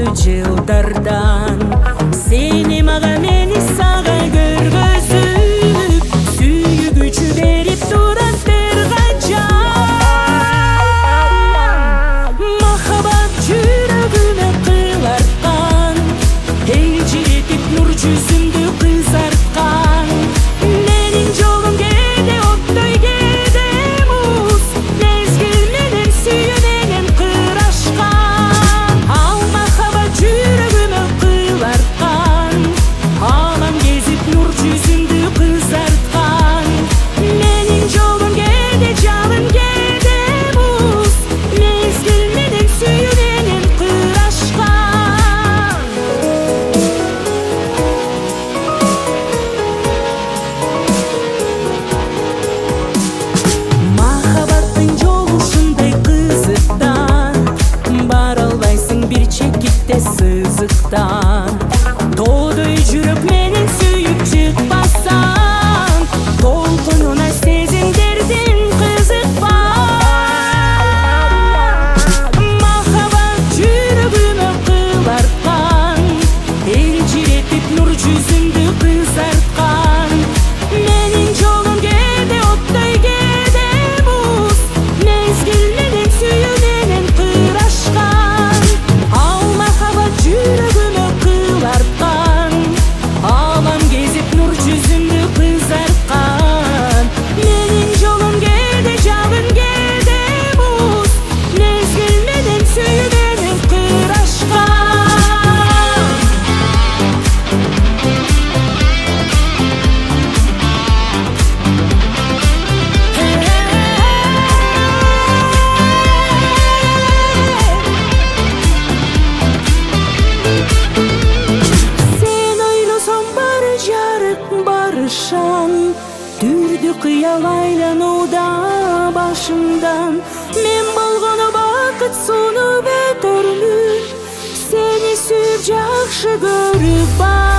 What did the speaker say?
жылдардан. Сени мага мени сага көргөзүп, сүйгүчү берип турат бир качан. Махабат жүрөгүмө кыларткан, элжиретип нур жүзүмдү кызарткан. Менин жолум кээде оттой, кээде муз, мезгил менен сүйүү менен кырашкан. Ал махабат жүрөгүмө кыларткан, алам кезип нур жүзүмдү кызарткан. Менин жолум кээде жалын, кээде муз, мезгил менен сүйүү менен кырашкан. Махабаттын жолу ушундай кызыктан, бара албайсың бир чекитте сызыктан. Тоодой жүрөк менен сүйүп чыкпасаң, толкунуна сезимдердин кызыкпан. Махабат жүрөгүмө кыларткан, элжиретип нур жүзүмдү кызарткан. Менин жолум кээде оттой, кээде муз, мезгил менен сүйүү менен кырашкан. Ал махабат жүрөгүмө кыларткан, алам кезип нур жүзүмдү кызарткан. Менин жолум кээде жабын, кээде муз, мезгил менен сүйүү менен кырашкан. Сен ойлосоң бары жарык, бары шаң, түрдү кыял айланууда башымдан. Мен болгону бакыт сунуп өтөрмүн, сени сүйүп жакшы көрүп